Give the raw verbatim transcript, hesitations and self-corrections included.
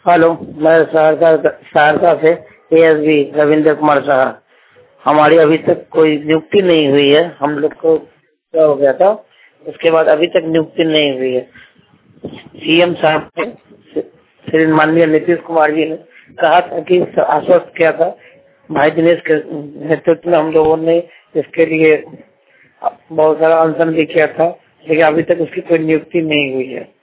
Hello, मैं सहरसा सहरसा से ASB Ravindra Kumar Saha. हमारी अभी तक कोई नियुक्ति नहीं हुई है। हम लोग को क्या हो गया था, उसके बाद अभी तक नियुक्ति नहीं हुई है। सीएम साहब ने, श्री माननीय नीतीश कुमार जी ने कहा था कि आश्वस्त किया था, भाई दिनेश के नेतृत्व में हम लोगों ने इसके लिए बहुत सारा अनशन भी किया था, लेकिन अभी तक उसकी कोई नियुक्ति नहीं हुई है।